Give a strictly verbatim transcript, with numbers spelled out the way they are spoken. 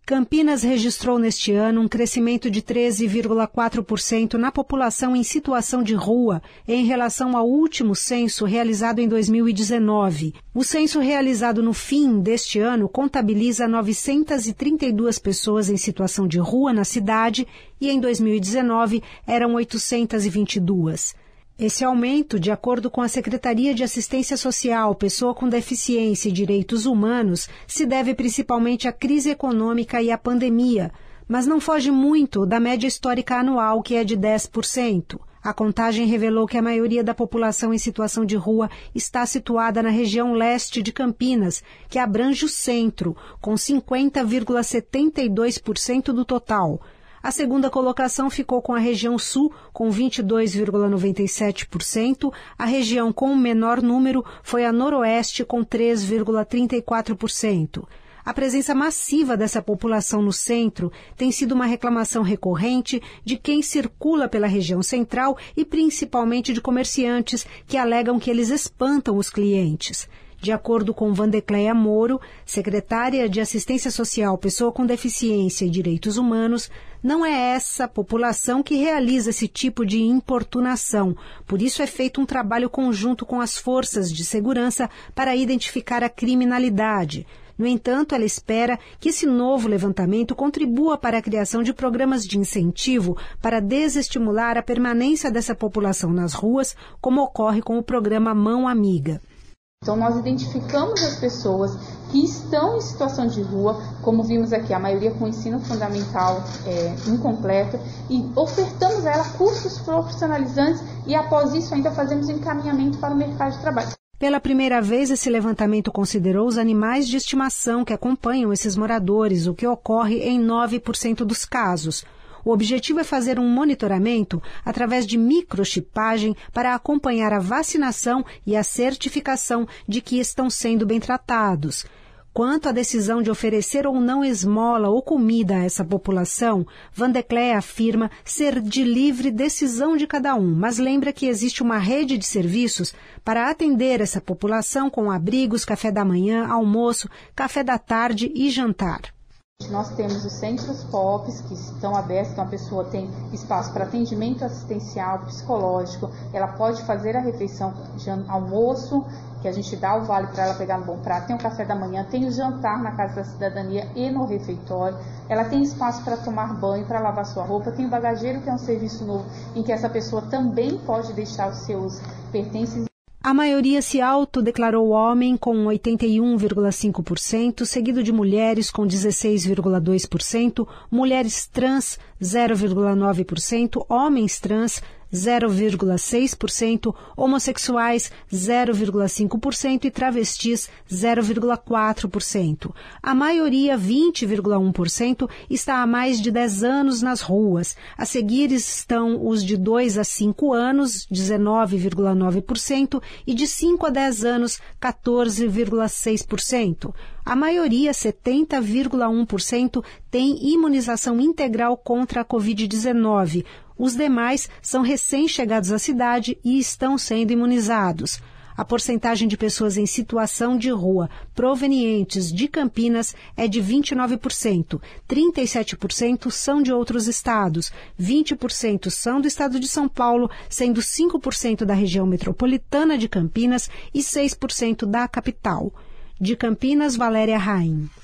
Campinas registrou neste ano um crescimento de treze vírgula quatro por cento na população em situação de rua em relação ao último censo realizado em dois mil e dezenove. O censo realizado no fim deste ano contabiliza novecentas e trinta e duas pessoas em situação de rua na cidade e em dois mil e dezenove eram oitocentas e vinte e duas. Esse aumento, de acordo com a Secretaria de Assistência Social, Pessoa com Deficiência e Direitos Humanos, se deve principalmente à crise econômica e à pandemia, mas não foge muito da média histórica anual, que é de dez por cento. A contagem revelou que a maioria da população em situação de rua está situada na região leste de Campinas, que abrange o centro, com cinquenta vírgula setenta e dois por cento do total. A segunda colocação ficou com a região sul, com vinte e dois vírgula noventa e sete por cento. A região com o menor número foi a noroeste, com três vírgula trinta e quatro por cento. A presença massiva dessa população no centro tem sido uma reclamação recorrente de quem circula pela região central e principalmente de comerciantes que alegam que eles espantam os clientes. De acordo com Vandecleia Moro, secretária de Assistência Social, Pessoa com Deficiência e Direitos Humanos, não é essa população que realiza esse tipo de importunação. Por isso é feito um trabalho conjunto com as forças de segurança para identificar a criminalidade. No entanto, ela espera que esse novo levantamento contribua para a criação de programas de incentivo para desestimular a permanência dessa população nas ruas, como ocorre com o programa Mão Amiga. Então, nós identificamos as pessoas que estão em situação de rua, como vimos aqui, a maioria com ensino fundamental é, incompleto, e ofertamos a ela cursos profissionalizantes e, após isso, ainda fazemos encaminhamento para o mercado de trabalho. Pela primeira vez, esse levantamento considerou os animais de estimação que acompanham esses moradores, o que ocorre em nove por cento dos casos. O objetivo é fazer um monitoramento através de microchipagem para acompanhar a vacinação e a certificação de que estão sendo bem tratados. Quanto à decisão de oferecer ou não esmola ou comida a essa população, Vandecleia afirma ser de livre decisão de cada um, mas lembra que existe uma rede de serviços para atender essa população com abrigos, café da manhã, almoço, café da tarde e jantar. Nós temos os centros P O Ps que estão abertos, então a pessoa tem espaço para atendimento assistencial, psicológico, ela pode fazer a refeição de almoço, que a gente dá o vale para ela pegar no bom prato, tem o café da manhã, tem o jantar na Casa da Cidadania e no refeitório, ela tem espaço para tomar banho, para lavar sua roupa, tem o bagageiro, que é um serviço novo, em que essa pessoa também pode deixar os seus pertences. A maioria se autodeclarou homem, com oitenta e um vírgula cinco por cento, seguido de mulheres, com dezesseis vírgula dois por cento, mulheres trans, zero vírgula nove por cento, homens trans, zero vírgula seis por cento, homossexuais, zero vírgula cinco por cento e travestis, zero vírgula quatro por cento. A maioria, vinte vírgula um por cento, está há mais de dez anos nas ruas. A seguir estão os de dois a cinco anos, dezenove vírgula nove por cento, e de cinco a dez anos, quatorze vírgula seis por cento. A maioria, setenta vírgula um por cento, tem imunização integral contra a covid dezenove. Os demais são recém-chegados à cidade e estão sendo imunizados. A porcentagem de pessoas em situação de rua provenientes de Campinas é de vinte e nove por cento. trinta e sete por cento são de outros estados, vinte por cento são do estado de São Paulo, sendo cinco por cento da região metropolitana de Campinas e seis por cento da capital. De Campinas, Valéria Raim.